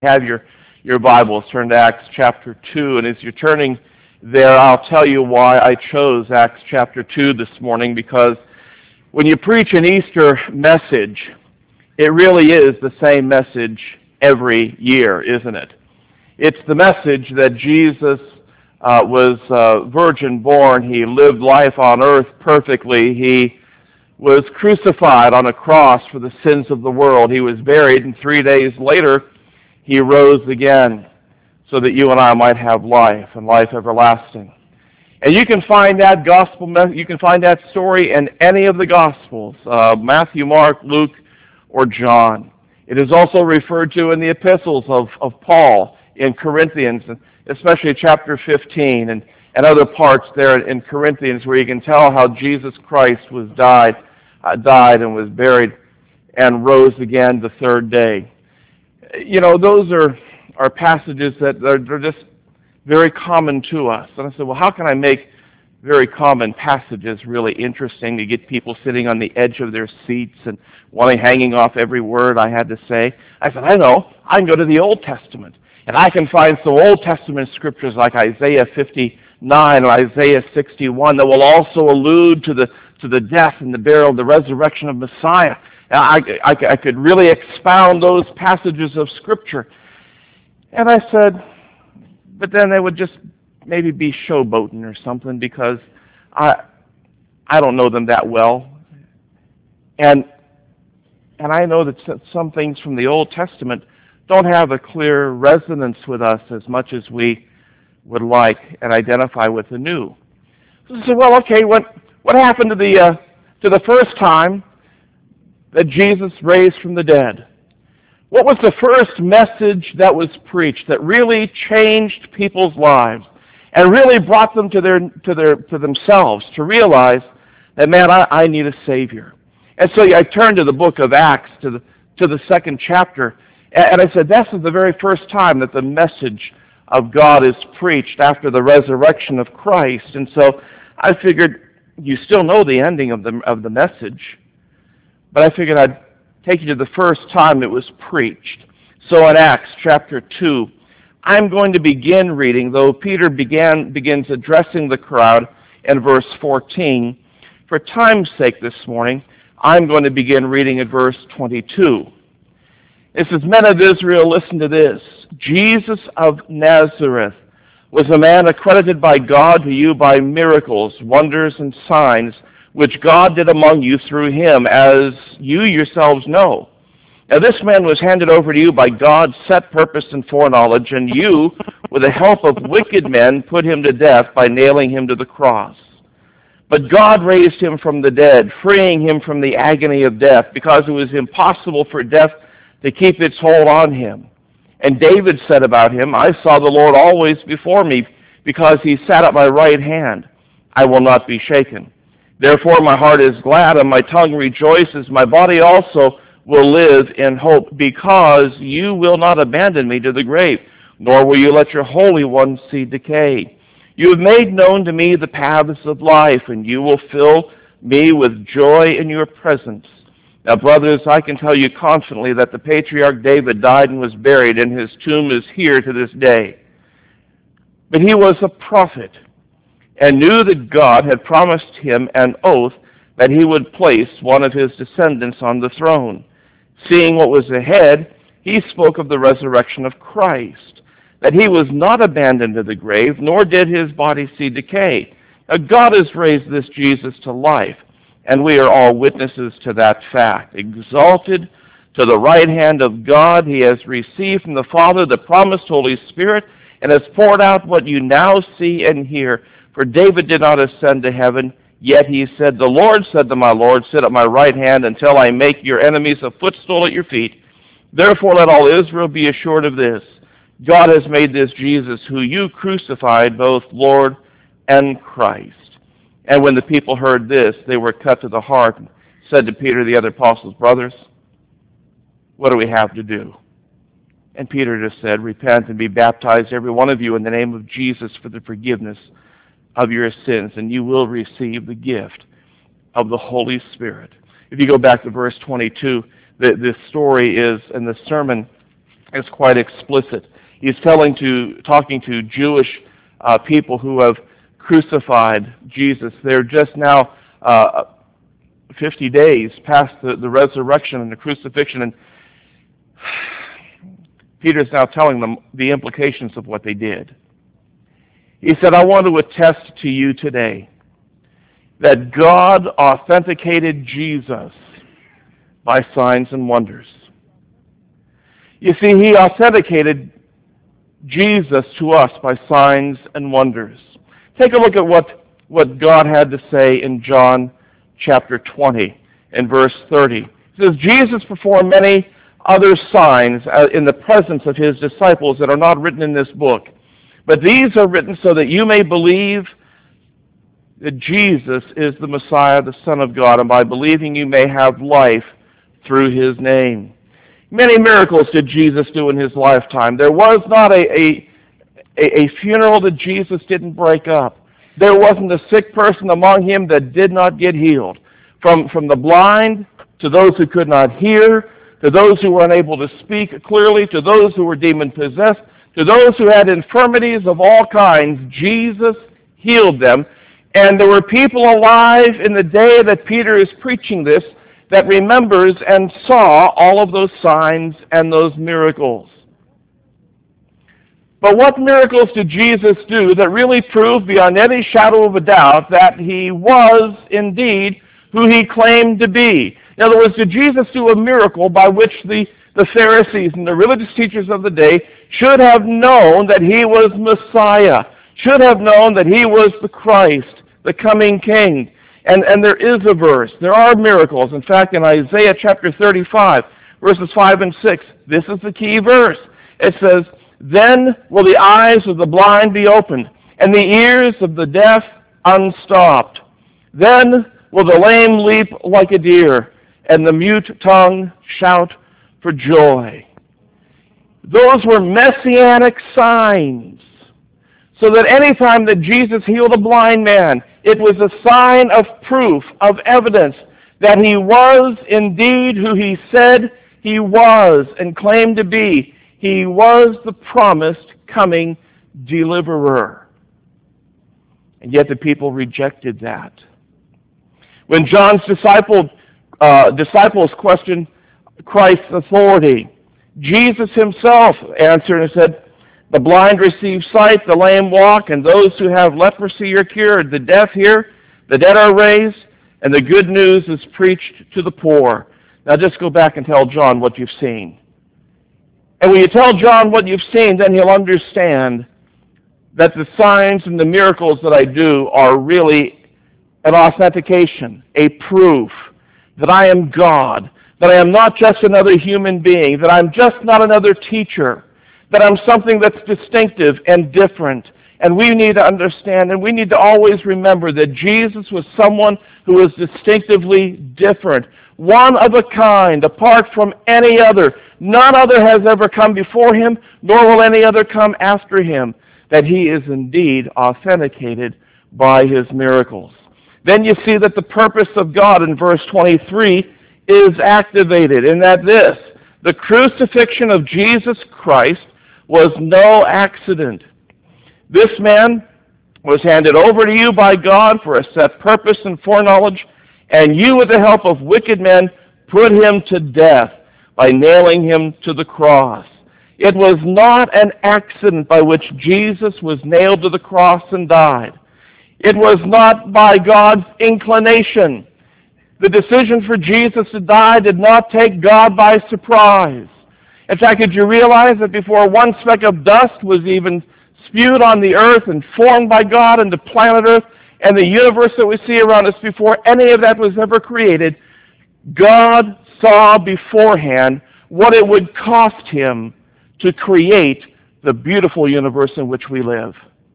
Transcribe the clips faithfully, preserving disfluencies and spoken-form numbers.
Have your, your Bibles, turn to Acts chapter two, and as you're turning there, I'll tell you why I chose Acts chapter two this morning, because when you preach an Easter message, it really is the same message every year, isn't it? It's the message that Jesus uh, was uh, virgin born, he lived life on earth perfectly, he was crucified on a cross for the sins of the world, he was buried, and three days later, he rose again so that you and I might have life and life everlasting. And you can find that gospel, you can find that story in any of the Gospels, uh, Matthew, Mark, Luke, or John. It is also referred to in the epistles of, of Paul in Corinthians, especially chapter fifteen and, and other parts there in Corinthians where you can tell how Jesus Christ was died, uh, died and was buried and rose again the third day. You know, those are, are passages that are they're just very common to us. And I said, well, how can I make very common passages really interesting to get people sitting on the edge of their seats and wanting hanging off every word I had to say? I said, I know. I can go to the Old Testament, and I can find some Old Testament scriptures like Isaiah fifty-nine or Isaiah sixty-one that will also allude to the to the death and the burial and the resurrection of Messiah. I, I, I could really expound those passages of Scripture. And I said, but then they would just maybe be showboating or something because I I don't know them that well. And and I know that some things from the Old Testament don't have a clear resonance with us as much as we would like and identify with the New. So I said, well, okay, what what happened to the uh, to the first time that Jesus raised from the dead? What was the first message that was preached that really changed people's lives and really brought them to their to their to themselves to realize that, man, I, I need a Savior? And so I turned to the book of Acts, to the to the second chapter, and I said, this is the very first time that the message of God is preached after the resurrection of Christ. And so I figured, you still know the ending of the of the message, but I figured I'd take you to the first time it was preached. So in Acts chapter two, I'm going to begin reading, though Peter began begins addressing the crowd in verse fourteen. For time's sake this morning, I'm going to begin reading at verse twenty-two. It says, Men of Israel, listen to this. Jesus of Nazareth was a man accredited by God to you by miracles, wonders, and signs, which God did among you through him, as you yourselves know. Now this man was handed over to you by God's set purpose and foreknowledge, and you, with the help of wicked men, put him to death by nailing him to the cross. But God raised him from the dead, freeing him from the agony of death, because it was impossible for death to keep its hold on him. And David said about him, I saw the Lord always before me, because he sat at my right hand. I will not be shaken. Therefore my heart is glad, and my tongue rejoices. My body also will live in hope, because you will not abandon me to the grave, nor will you let your Holy One see decay. You have made known to me the paths of life, and you will fill me with joy in your presence. Now, brothers, I can tell you confidently that the patriarch David died and was buried, and his tomb is here to this day. But he was a prophet, and knew that God had promised him an oath that he would place one of his descendants on the throne. Seeing what was ahead, he spoke of the resurrection of Christ, that he was not abandoned to the grave, nor did his body see decay. Now, God has raised this Jesus to life, and we are all witnesses to that fact. Exalted to the right hand of God, he has received from the Father the promised Holy Spirit, and has poured out what you now see and hear. For David did not ascend to heaven, yet he said, The Lord said to my Lord, Sit at my right hand until I make your enemies a footstool at your feet. Therefore let all Israel be assured of this. God has made this Jesus, who you crucified, both Lord and Christ. And when the people heard this, they were cut to the heart, and said to Peter and the other apostles, Brothers, what do we have to do? And Peter just said, Repent and be baptized, every one of you, in the name of Jesus for the forgiveness of your sins, and you will receive the gift of the Holy Spirit. If you go back to verse twenty-two, the, the story is, and the sermon is quite explicit. He's telling to, talking to Jewish uh, people who have crucified Jesus. They're just now uh, fifty days past the, the resurrection and the crucifixion, and Peter's now telling them the implications of what they did. He said, I want to attest to you today that God authenticated Jesus by signs and wonders. You see, he authenticated Jesus to us by signs and wonders. Take a look at what, what God had to say in John chapter twenty and verse thirty. It says, Jesus performed many other signs in the presence of his disciples that are not written in this book. But these are written so that you may believe that Jesus is the Messiah, the Son of God, and by believing you may have life through his name. Many miracles did Jesus do in his lifetime. There was not a, a, a funeral that Jesus didn't break up. There wasn't a sick person among him that did not get healed. From, from the blind to those who could not hear, to those who were unable to speak clearly, to those who were demon-possessed, to those who had infirmities of all kinds, Jesus healed them. And there were people alive in the day that Peter is preaching this that remembers and saw all of those signs and those miracles. But what miracles did Jesus do that really proved beyond any shadow of a doubt that he was indeed who he claimed to be? In other words, did Jesus do a miracle by which the, the Pharisees and the religious teachers of the day should have known that he was Messiah, should have known that he was the Christ, the coming King? And, and there is a verse. There are miracles. In fact, in Isaiah chapter thirty-five, verses five and six, this is the key verse. It says, then will the eyes of the blind be opened, and the ears of the deaf unstopped. Then will the lame leap like a deer, and the mute tongue shout for joy. Those were messianic signs, so that any time that Jesus healed a blind man, it was a sign of proof, of evidence, that he was indeed who he said he was and claimed to be. He was the promised coming deliverer. And yet the people rejected that. When John's disciple, uh, disciples questioned Christ's authority, Jesus himself answered and said, the blind receive sight, the lame walk, and those who have leprosy are cured, the deaf hear, the dead are raised, and the good news is preached to the poor. Now just go back and tell John what you've seen. And when you tell John what you've seen, then he'll understand that the signs and the miracles that I do are really an authentication, a proof that I am God, that I am not just another human being, that I'm just not another teacher, that I'm something that's distinctive and different. And we need to understand, and we need to always remember that Jesus was someone who was distinctively different, one of a kind, apart from any other. None other has ever come before him, nor will any other come after him, that he is indeed authenticated by his miracles. Then you see that the purpose of God in verse twenty-three is activated, in that this, the crucifixion of Jesus Christ, was no accident. This man was handed over to you by God for a set purpose and foreknowledge, and you, with the help of wicked men, put him to death by nailing him to the cross. It was not an accident by which Jesus was nailed to the cross and died. It was not by God's inclination. The decision for Jesus to die did not take God by surprise. In fact, did you realize that before one speck of dust was even spewed on the earth and formed by God into planet Earth and the universe that we see around us, before any of that was ever created, God saw beforehand what it would cost him to create the beautiful universe in which we live.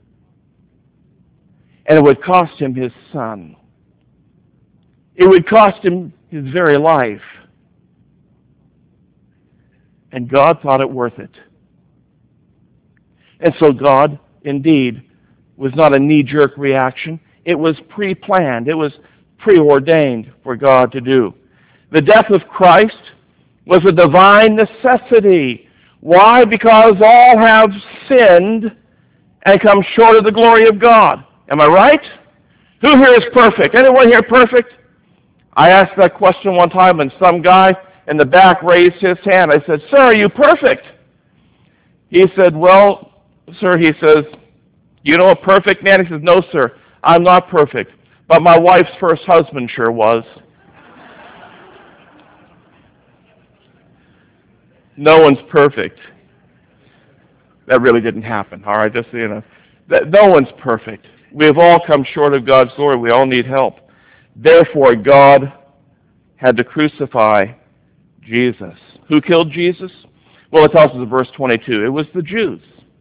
And it would cost him his son. It would cost him his very life. And God thought it worth it. And so God, indeed, was not a knee-jerk reaction. It was pre-planned. It was preordained for God to do. The death of Christ was a divine necessity. Why? Because all have sinned and come short of the glory of God. Am I right? Who here is perfect? Anyone here perfect? I asked that question one time, and some guy in the back raised his hand. I said, "Sir, are you perfect?" He said, "Well, sir," he says, "you know a perfect man?" He says, "No, sir, I'm not perfect, but my wife's first husband sure was." No one's perfect. That really didn't happen, all right, just so you know. That no one's perfect. We have all come short of God's glory. We all need help. Therefore, God had to crucify Jesus. Who killed Jesus? Well, it tells us in verse twenty-two. It was the Jews.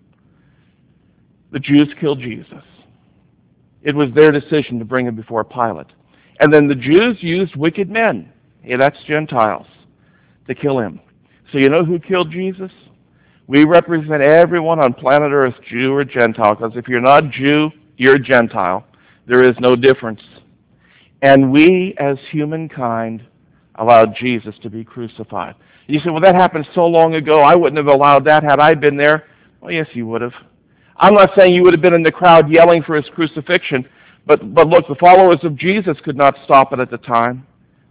The Jews killed Jesus. It was their decision to bring him before Pilate. And then the Jews used wicked men, yeah, that's Gentiles, to kill him. So you know who killed Jesus? We represent everyone on planet Earth, Jew or Gentile, because if you're not Jew, you're Gentile. There is no difference. And we, as humankind, allowed Jesus to be crucified. You say, well, that happened so long ago, I wouldn't have allowed that had I been there. Well, yes, you would have. I'm not saying you would have been in the crowd yelling for his crucifixion, but, but look, the followers of Jesus could not stop it at the time.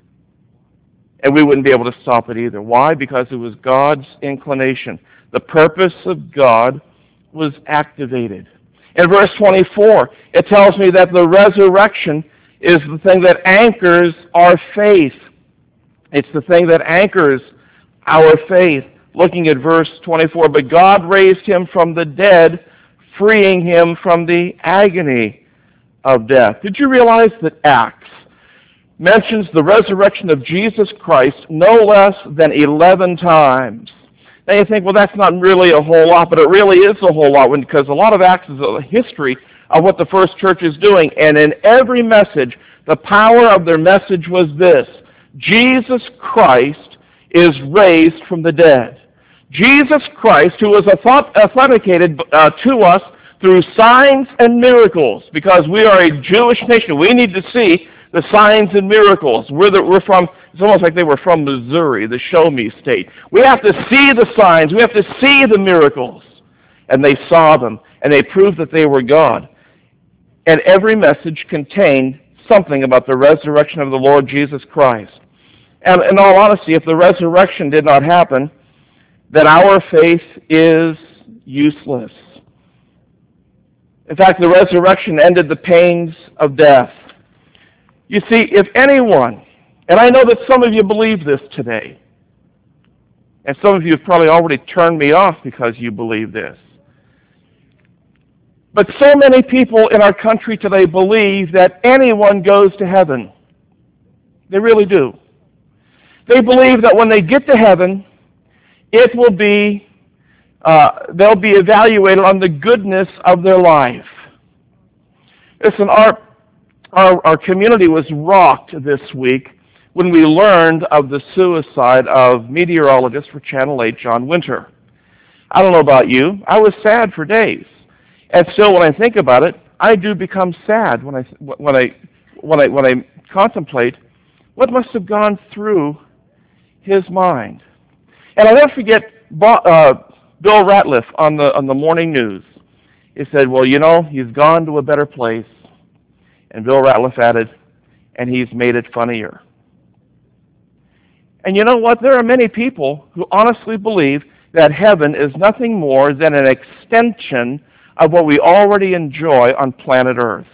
And we wouldn't be able to stop it either. Why? Because it was God's inclination. The purpose of God was activated. In verse twenty-four, it tells me that the resurrection is the thing that anchors our faith. It's the thing that anchors our faith. Looking at verse twenty-four, but God raised him from the dead, freeing him from the agony of death. Did you realize that Acts mentions the resurrection of Jesus Christ no less than eleven times? Now you think, well, that's not really a whole lot, but it really is a whole lot, because a lot of Acts is a history of what the first church is doing. And in every message, the power of their message was this: Jesus Christ is raised from the dead. Jesus Christ, who was authenticated uh, to us through signs and miracles, because we are a Jewish nation. We need to see the signs and miracles. We're, the, we're from, it's almost like they were from Missouri, the show me state. We have to see the signs. We have to see the miracles. And they saw them, and they proved that they were God. And every message contained something about the resurrection of the Lord Jesus Christ. And in all honesty, if the resurrection did not happen, then our faith is useless. In fact, the resurrection ended the pains of death. You see, if anyone, and I know that some of you believe this today, and some of you have probably already turned me off because you believe this, but so many people in our country today believe that anyone goes to heaven. They really do. They believe that when they get to heaven, it will be, uh, they'll be evaluated on the goodness of their life. Listen, our, our, our community was rocked this week when we learned of the suicide of meteorologist for Channel eight, John Winter. I don't know about you. I was sad for days. And still, when I think about it, I do become sad when I, when I, when I, when I contemplate what must have gone through his mind. And I'll never forget uh, Bill Ratliff on the on the morning news. He said, well, you know, he's gone to a better place. And Bill Ratliff added, and he's made it funnier. And you know what? There are many people who honestly believe that heaven is nothing more than an extension of what we already enjoy on planet Earth.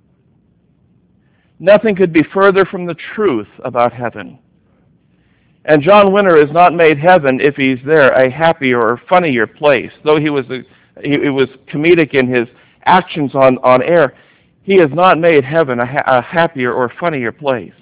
Nothing could be further from the truth about heaven. And John Winter has not made heaven, if he's there, a happier or funnier place. Though he was a, he, he was comedic in his actions on, on air, he has not made heaven a, ha- a happier or funnier place.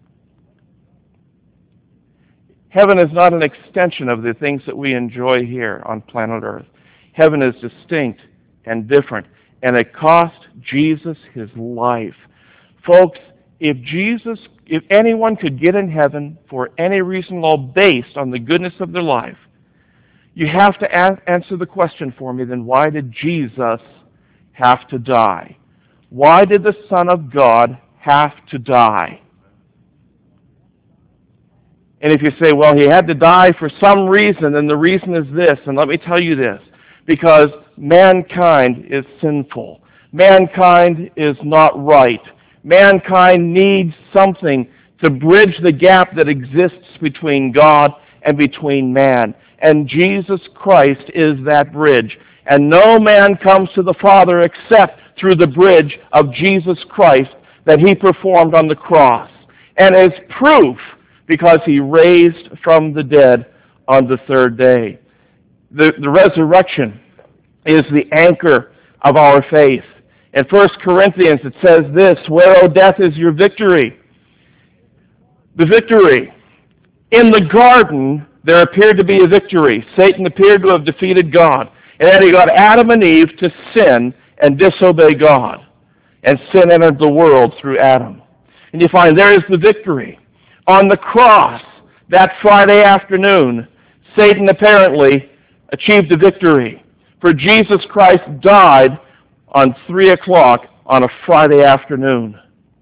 Heaven is not an extension of the things that we enjoy here on planet Earth. Heaven is distinct and different, and it cost Jesus his life. Folks, if Jesus, if anyone could get in heaven for any reason at all based on the goodness of their life, you have to a- answer the question for me, then why did Jesus have to die? Why did the Son of God have to die? And if you say, well, he had to die for some reason, then the reason is this, and let me tell you this, because mankind is sinful. Mankind is not right. Mankind needs something to bridge the gap that exists between God and between man. And Jesus Christ is that bridge. And no man comes to the Father except through the bridge of Jesus Christ that he performed on the cross. And as proof, because he raised from the dead on the third day. The, the resurrection is the anchor of our faith. In First Corinthians it says this, where, O death, is your victory? The victory. In the garden, there appeared to be a victory. Satan appeared to have defeated God. And then he got Adam and Eve to sin and disobey God. And sin entered the world through Adam. And you find there is the victory. On the cross, that Friday afternoon, Satan apparently achieved a victory. For Jesus Christ died on three o'clock on a Friday afternoon.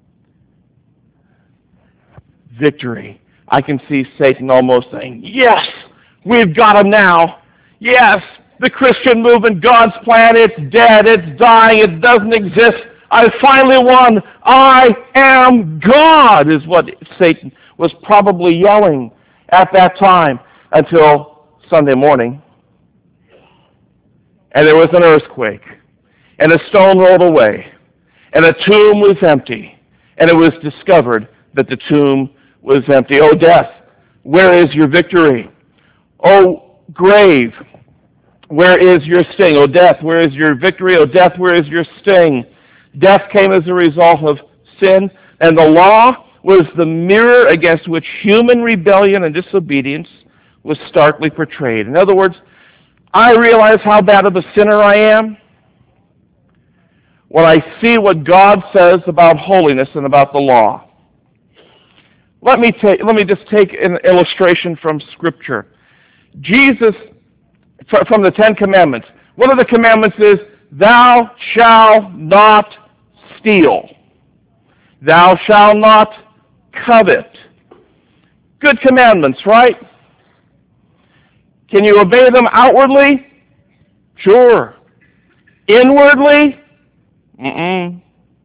Victory. I can see Satan almost saying, yes, we've got him now. Yes, the Christian movement, God's plan, it's dead, it's dying, it doesn't exist. I finally won. I am God, is what Satan was probably yelling at that time until Sunday morning. And there was an earthquake, and a stone rolled away, and a tomb was empty, and it was discovered that the tomb was empty. O death, where is your victory? O grave, where is your sting? O death, where is your victory? O death, where is your sting? Death came as a result of sin, and the law was the mirror against which human rebellion and disobedience was starkly portrayed. In other words, I realize how bad of a sinner I am when I see what God says about holiness and about the law. Let me take, let me just take an illustration from Scripture. Jesus, from the Ten Commandments, one of the commandments is, thou shalt not steal. Thou shalt not covet. Good commandments, right? Can you obey them outwardly? Sure. Inwardly? Mm-mm.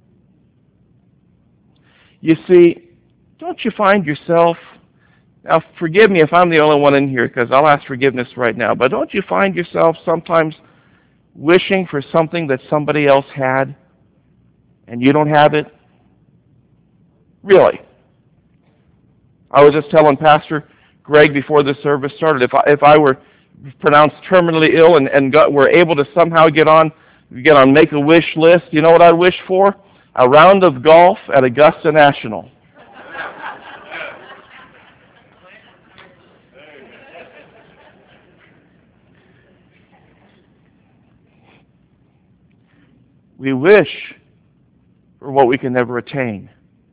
You see, don't you find yourself, now forgive me if I'm the only one in here because I'll ask forgiveness right now, but don't you find yourself sometimes wishing for something that somebody else had and you don't have it? Really. I was just telling Pastor Greg before the service started, if I, if I were pronounced terminally ill and, and got, were able to somehow get on get on Make-A-Wish list, you know what I'd wish for? A round of golf at Augusta National. We wish for what we can never attain.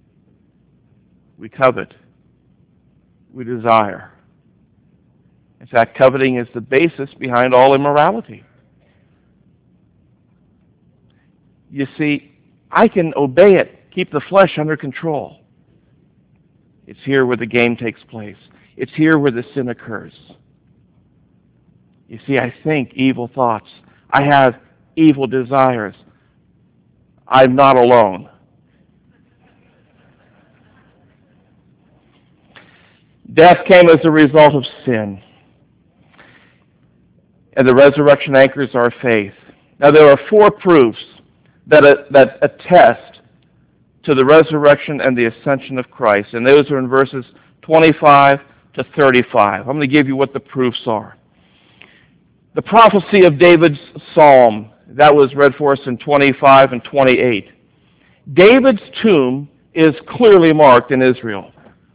We covet. We desire. In fact, coveting is the basis behind all immorality. You see, I can obey it, keep the flesh under control. It's here where the game takes place. It's here where the sin occurs. You see, I think evil thoughts. I have evil desires. I'm not alone. Death came as a result of sin. And the resurrection anchors our faith. Now there are four proofs that, uh, that attest to the resurrection and the ascension of Christ. And those are in verses twenty-five to thirty-five. I'm going to give you what the proofs are. The prophecy of David's psalm, that was read for us in twenty-five and twenty-eight. David's tomb is clearly marked in Israel.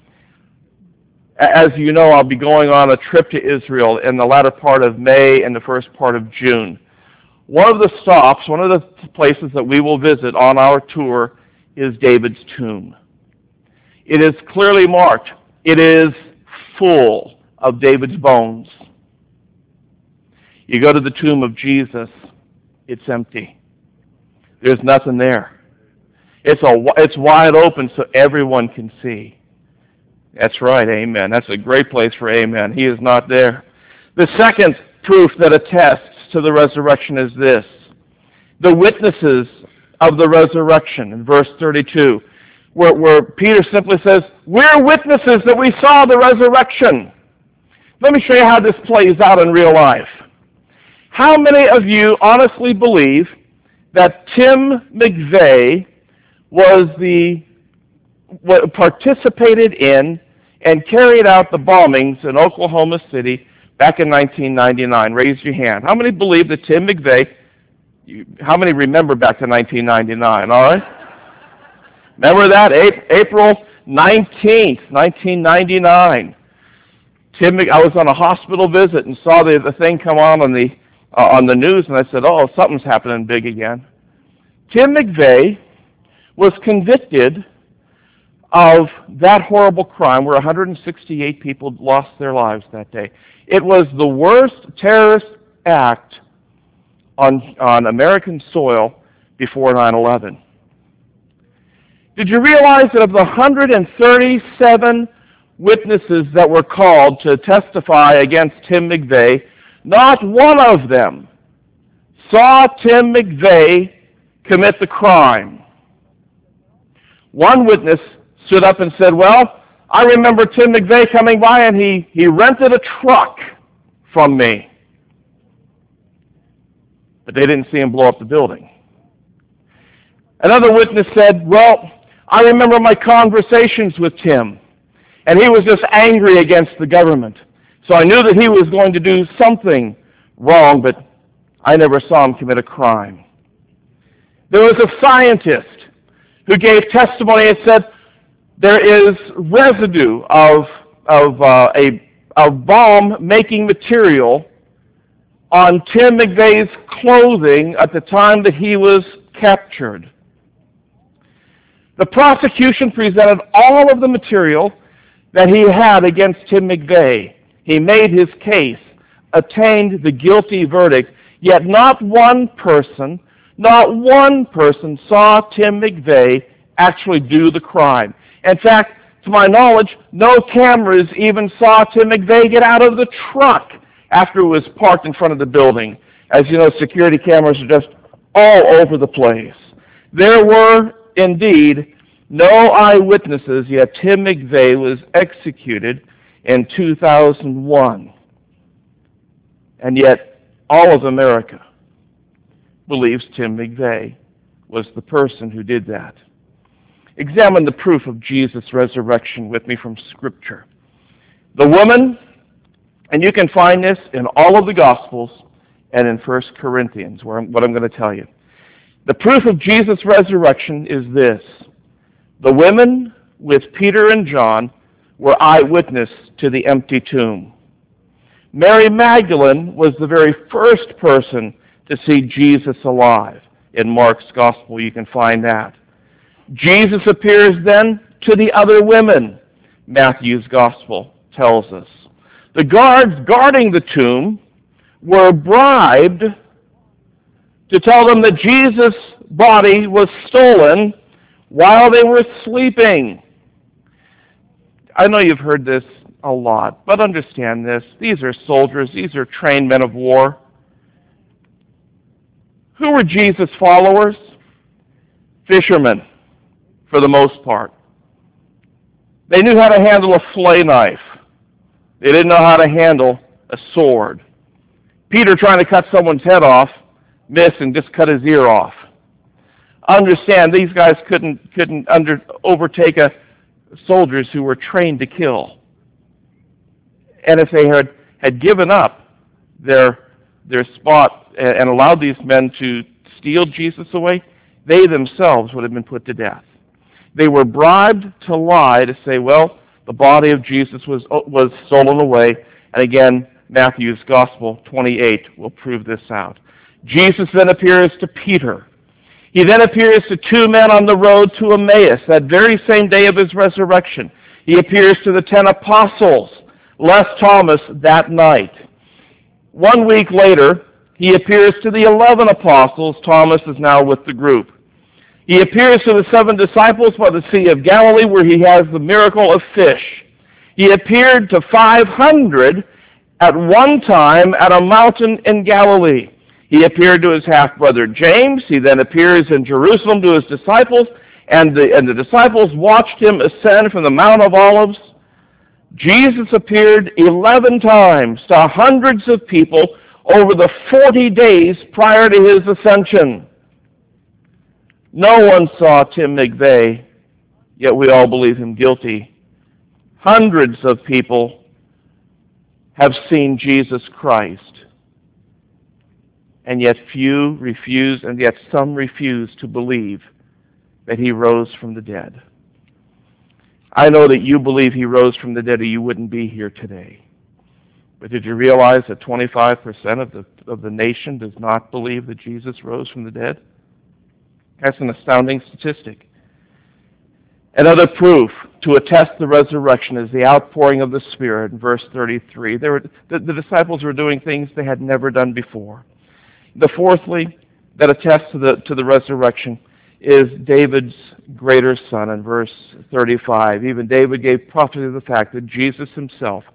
As you know, I'll be going on a trip to Israel in the latter part of May and the first part of June. One of the stops, one of the places that we will visit on our tour is David's tomb. It is clearly marked. It is full of David's bones. You go to the tomb of Jesus, it's empty. There's nothing there. It's, a, it's wide open so everyone can see. That's right, amen. That's a great place for amen. He is not there. The second proof that attests to the resurrection is this. The witnesses of the resurrection in verse thirty-two, where, where Peter simply says, we're witnesses that we saw the resurrection. Let me show you how this plays out in real life. How many of you honestly believe that Tim McVeigh was the what participated in and carried out the bombings in Oklahoma City back in nineteen ninety-nine? Raise your hand. How many believe that Tim McVeigh, you, how many remember back to nineteen ninety-nine, all right? Remember that? April nineteenth, nineteen ninety-nine. Tim, I was on a hospital visit and saw the, the thing come on on the, uh, on the news, and I said, oh, something's happening big again. Tim McVeigh was convicted of that horrible crime where one hundred sixty-eight people lost their lives that day. It was the worst terrorist act on, on American soil before nine eleven. Did you realize that of the one hundred thirty-seven witnesses that were called to testify against Tim McVeigh, not one of them saw Tim McVeigh commit the crime? One witness stood up and said, well, I remember Tim McVeigh coming by and he, he rented a truck from me. But they didn't see him blow up the building. Another witness said, well, I remember my conversations with Tim, and he was just angry against the government. So I knew that he was going to do something wrong, but I never saw him commit a crime. There was a scientist who gave testimony and said, there is residue of, of uh, a of bomb-making material on Tim McVeigh's clothing at the time that he was captured. The prosecution presented all of the material that he had against Tim McVeigh. He made his case, attained the guilty verdict, yet not one person, not one person saw Tim McVeigh actually do the crime. In fact, to my knowledge, no cameras even saw Tim McVeigh get out of the truck after it was parked in front of the building. As you know, security cameras are just all over the place. There were indeed no eyewitnesses, yet Tim McVeigh was executed in two thousand one. And yet all of America believes Tim McVeigh was the person who did that. Examine the proof of Jesus' resurrection with me from Scripture. The woman, and you can find this in all of the Gospels and in First Corinthians, where I'm, what I'm going to tell you. The proof of Jesus' resurrection is this. The women with Peter and John were eyewitness to the empty tomb. Mary Magdalene was the very first person to see Jesus alive. In Mark's Gospel, you can find that. Jesus appears then to the other women, Matthew's Gospel tells us. The guards guarding the tomb were bribed to tell them that Jesus' body was stolen while they were sleeping. I know you've heard this a lot, but understand this. These are soldiers. These are trained men of war. Who were Jesus' followers? Fishermen, for the most part. They knew how to handle a fillet knife. They didn't know how to handle a sword. Peter, trying to cut someone's head off, missed and just cut his ear off. Understand, these guys couldn't couldn't under, overtake a, soldiers who were trained to kill. And if they had, had given up their their spot and, and allowed these men to steal Jesus away, they themselves would have been put to death. They were bribed to lie, to say, well, the body of Jesus was was stolen away. And again, Matthew's Gospel twenty-eight will prove this out. Jesus then appears to Peter. He then appears to two men on the road to Emmaus, that very same day of his resurrection. He appears to the ten apostles, less Thomas, that night. One week later, he appears to the eleven apostles. Thomas is now with the group. He appears to the seven disciples by the Sea of Galilee, where he has the miracle of fish. He appeared to five hundred at one time at a mountain in Galilee. He appeared to his half-brother James. He then appears in Jerusalem to his disciples, and the, and the disciples watched him ascend from the Mount of Olives. Jesus appeared eleven times to hundreds of people over the forty days prior to his ascension. No one saw Tim McVeigh, yet we all believe him guilty. Hundreds of people have seen Jesus Christ, and yet few refuse, and yet some refuse to believe that he rose from the dead. I know that you believe he rose from the dead, or you wouldn't be here today. But did you realize that twenty-five percent of the of the nation does not believe that Jesus rose from the dead? That's an astounding statistic. Another proof to attest the resurrection is the outpouring of the Spirit in verse thirty-three. They were, the, the disciples were doing things they had never done before. The fourthly, that attests to the, to the resurrection is David's greater son in verse thirty-five. Even David gave prophecy of the fact that Jesus himself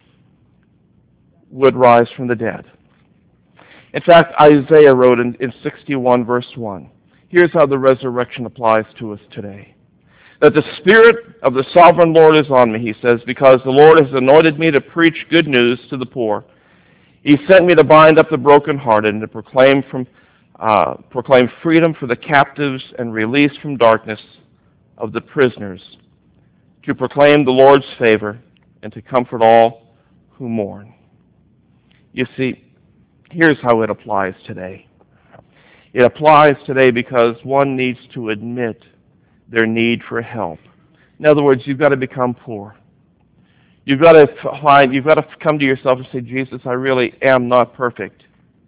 would rise from the dead. In fact, Isaiah wrote in, in sixty-one verse one, here's how the resurrection applies to us today. That the Spirit of the sovereign Lord is on me, he says, because the Lord has anointed me to preach good news to the poor. He sent me to bind up the brokenhearted and to proclaim from uh, proclaim freedom for the captives and release from darkness of the prisoners, to proclaim the Lord's favor and to comfort all who mourn. You see, here's how it applies today. It applies today because one needs to admit their need for help. In other words, you've got to become poor. You've got to find, you've got to come to yourself and say, Jesus, I really am not perfect.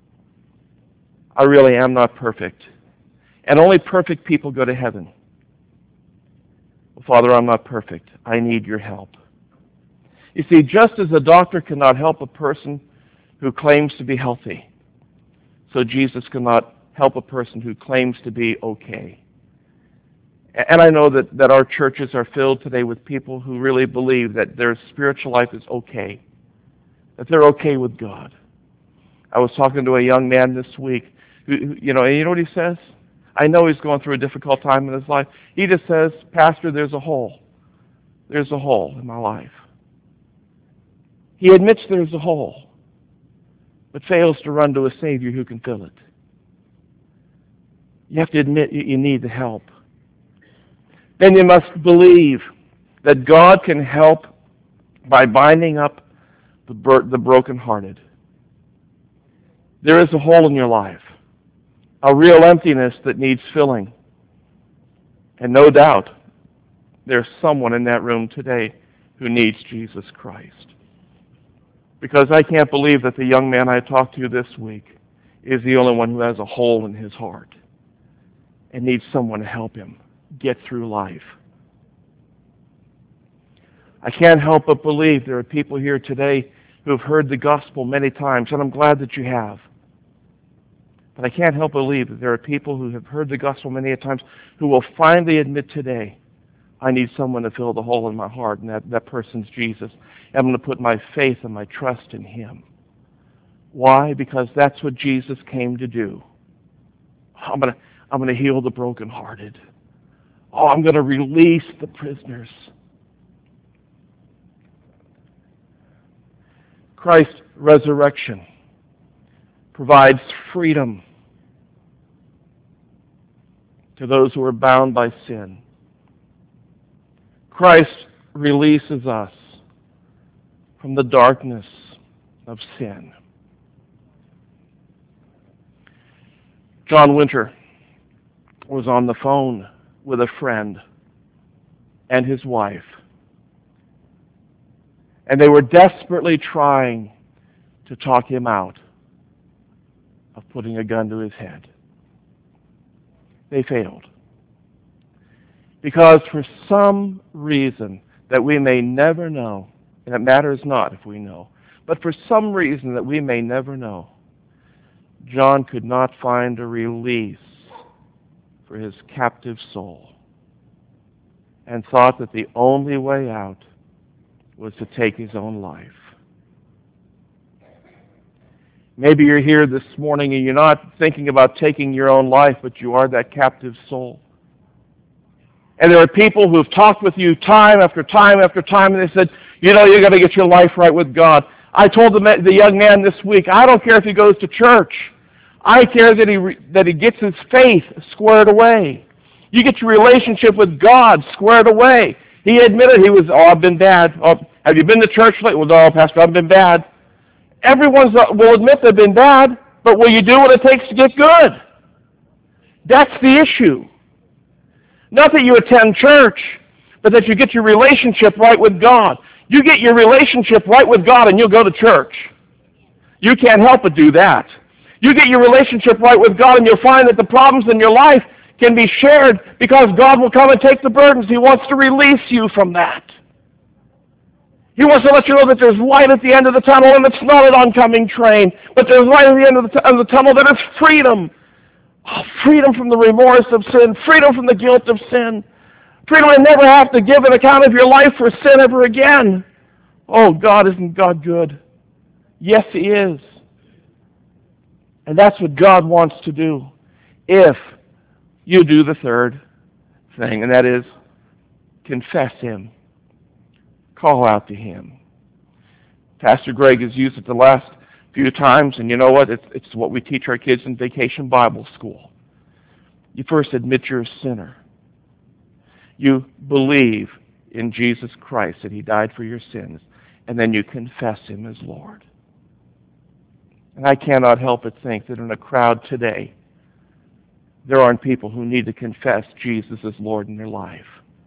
I really am not perfect. And only perfect people go to heaven. Well, Father, I'm not perfect. I need your help. You see, just as a doctor cannot help a person who claims to be healthy, so Jesus cannot help a person who claims to be okay. And I know that, that our churches are filled today with people who really believe that their spiritual life is okay, that they're okay with God. I was talking to a young man this week, who, who, you know, and you know what he says? I know he's going through a difficult time in his life. He just says, Pastor, there's a hole. There's a hole in my life. He admits there's a hole, but fails to run to a Savior who can fill it. You have to admit you need the help. Then you must believe that God can help by binding up the, bur- the brokenhearted. There is a hole in your life, a real emptiness that needs filling. And no doubt, there's someone in that room today who needs Jesus Christ. Because I can't believe that the young man I talked to this week is the only one who has a hole in his heart and needs someone to help him get through life. I can't help but believe there are people here today who have heard the gospel many times, and I'm glad that you have. But I can't help but believe that there are people who have heard the gospel many times who will finally admit today, I need someone to fill the hole in my heart, and that, that person's Jesus. I'm going to put my faith and my trust in him. Why? Because that's what Jesus came to do. I'm going to, I'm going to heal the brokenhearted. Oh, I'm going to release the prisoners. Christ's resurrection provides freedom to those who are bound by sin. Christ releases us from the darkness of sin. John Winter was on the phone with a friend and his wife, and they were desperately trying to talk him out of putting a gun to his head. They failed. Because for some reason that we may never know, and it matters not if we know, but for some reason that we may never know, John could not find a release for his captive soul and thought that the only way out was to take his own life. Maybe you're here this morning and you're not thinking about taking your own life, but you are that captive soul. And there are people who have talked with you time after time after time, and they said, you know, you've got to get your life right with God. I told the, the young man this week, I don't care if he goes to church. I care that he, re, that he gets his faith squared away. You get your relationship with God squared away. He admitted he was, oh, I've been bad. Oh, have you been to church lately? Well, no, Pastor, I've been bad. Everyone will admit they've been bad, but will you do what it takes to get good? That's the issue. Not that you attend church, but that you get your relationship right with God. You get your relationship right with God and you'll go to church. You can't help but do that. You get your relationship right with God and you'll find that the problems in your life can be shared because God will come and take the burdens. He wants to release you from that. He wants to let you know that there's light at the end of the tunnel, and it's not an oncoming train, but there's light at the end of the, t- of the tunnel that is freedom. Oh, freedom from the remorse of sin, freedom from the guilt of sin, freedom to never have to give an account of your life for sin ever again. Oh, God, isn't God good? Yes, He is. And that's what God wants to do if you do the third thing, and that is confess Him. Call out to Him. Pastor Greg has used it the last few times, and you know what? It's, it's what we teach our kids in Vacation Bible School. You first admit you're a sinner. You believe in Jesus Christ, that He died for your sins, and then you confess Him as Lord. And I cannot help but think that in a crowd today, there aren't people who need to confess Jesus as Lord in their life.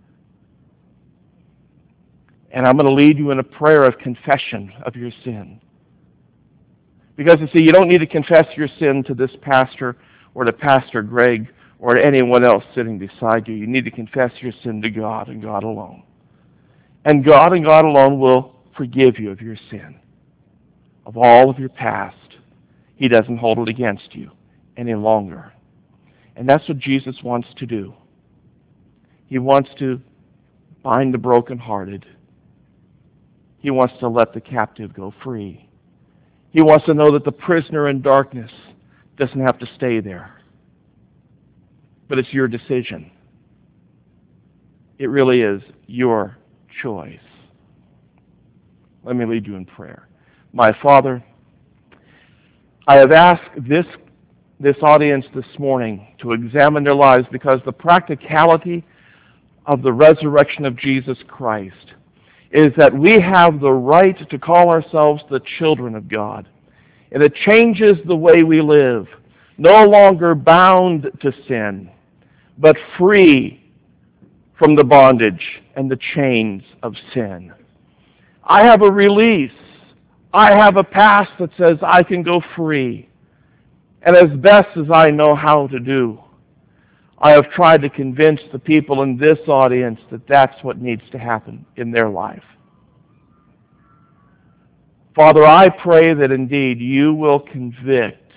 And I'm going to lead you in a prayer of confession of your sin. Because, you see, you don't need to confess your sin to this pastor or to Pastor Greg or to anyone else sitting beside you. You need to confess your sin to God and God alone. And God and God alone will forgive you of your sin, of all of your past. He doesn't hold it against you any longer. And that's what Jesus wants to do. He wants to bind the brokenhearted. He wants to let the captive go free. He wants to know that the prisoner in darkness doesn't have to stay there. But it's your decision. It really is your choice. Let me lead you in prayer. My Father, I have asked this, this audience this morning to examine their lives because the practicality of the resurrection of Jesus Christ is that we have the right to call ourselves the children of God. And it changes the way we live, no longer bound to sin, but free from the bondage and the chains of sin. I have a release. I have a past that says I can go free. And as best as I know how to do, I have tried to convince the people in this audience that that's what needs to happen in their life. Father, I pray that indeed you will convict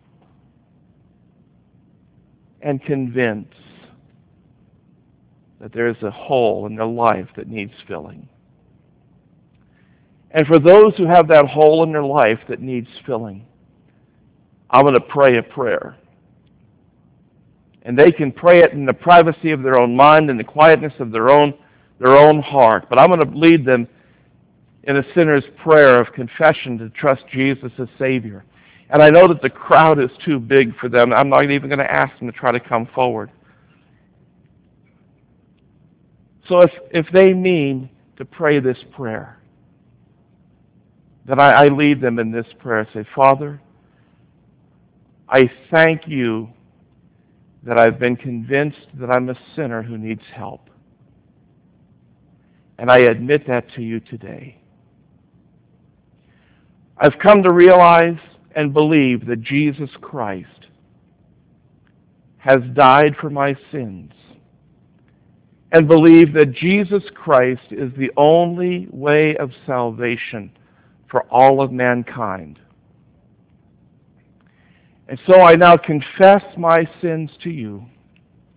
and convince that there is a hole in their life that needs filling. And for those who have that hole in their life that needs filling, I'm going to pray a prayer. And they can pray it in the privacy of their own mind and the quietness of their own, their own heart. But I'm going to lead them in a sinner's prayer of confession to trust Jesus as Savior. And I know that the crowd is too big for them. I'm not even going to ask them to try to come forward. So if, if they mean to pray this prayer, then I, I lead them in this prayer. Say, Father, I thank you that I've been convinced that I'm a sinner who needs help. And I admit that to you today. I've come to realize and believe that Jesus Christ has died for my sins, and believe that Jesus Christ is the only way of salvation for all of mankind. And so I now confess my sins to you,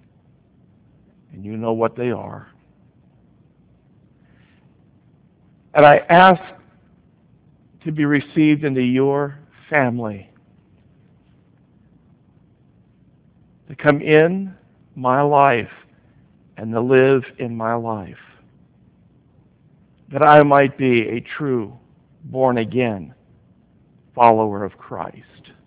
and you know what they are. And I ask to be received into your family, to come in my life and to live in my life, that I might be a true, born-again follower of Christ.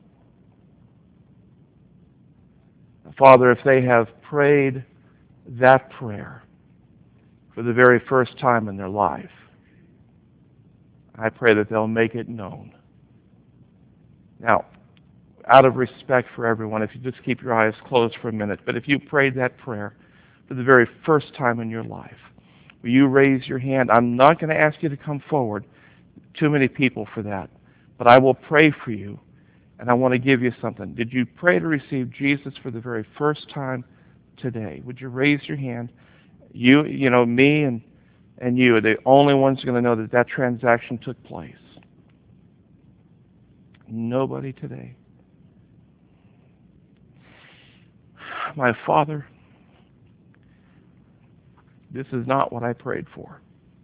Father, if they have prayed that prayer for the very first time in their life, I pray that they'll make it known. Now, out of respect for everyone, if you just keep your eyes closed for a minute, but if you prayed that prayer for the very first time in your life, will you raise your hand? I'm not going to ask you to come forward. Too many people for that. But I will pray for you, and I want to give you something. Did you pray to receive Jesus for the very first time today? Would you raise your hand? You, you know, me and, and you are the only ones going to know that that transaction took place. Nobody today. My Father, this is not what I prayed for.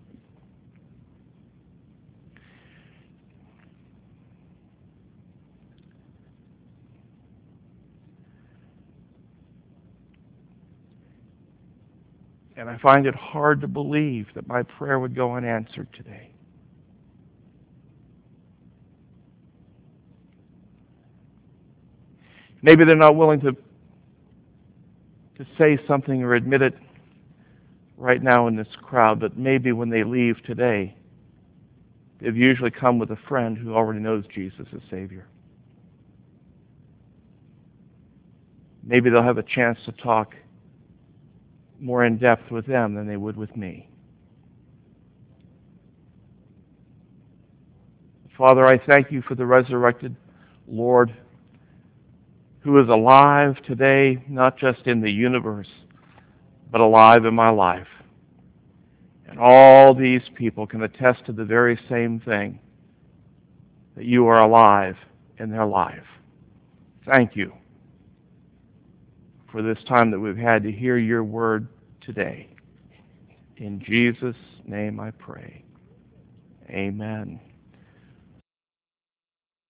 And I find it hard to believe that my prayer would go unanswered today. Maybe they're not willing to to say something or admit it right now in this crowd, but maybe when they leave today, they've usually come with a friend who already knows Jesus as Savior. Maybe they'll have a chance to talk more in depth with them than they would with me. Father, I thank you for the resurrected Lord who is alive today, not just in the universe, but alive in my life. And all these people can attest to the very same thing, that you are alive in their life. Thank you for this time that we've had to hear your word today. In Jesus' name I pray. Amen.